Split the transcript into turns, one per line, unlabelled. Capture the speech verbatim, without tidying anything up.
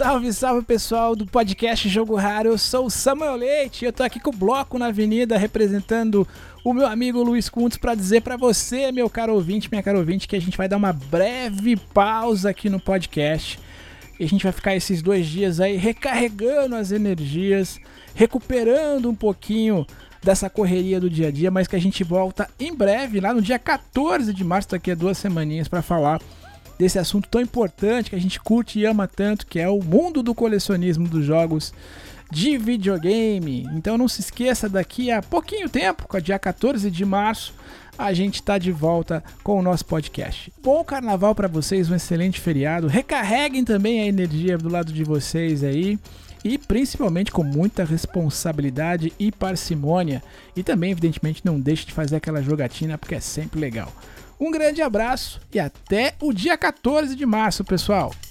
Salve, salve pessoal do podcast Jogo Raro, eu sou o Samuel Leite e eu tô aqui com o Bloco na Avenida representando o meu amigo Luiz Kuntz para dizer para você, meu caro ouvinte, minha cara ouvinte, que a gente vai dar uma breve pausa aqui no podcast e a gente vai ficar esses dois dias aí recarregando as energias, recuperando um pouquinho dessa correria do dia a dia, mas que a gente volta em breve, lá no dia quatorze de março, daqui a duas semaninhas, para falar desse assunto tão importante que a gente curte e ama tanto, que é o mundo do colecionismo dos jogos de videogame. Então não se esqueça, daqui a pouquinho tempo, com o dia quatorze de março, a gente está de volta com o nosso podcast. Bom carnaval para vocês, um excelente feriado. Recarreguem também a energia do lado de vocês aí. E principalmente com muita responsabilidade e parcimônia. E também, evidentemente, não deixe de fazer aquela jogatina, porque é sempre legal. Um grande abraço e até o dia quatorze de março, pessoal!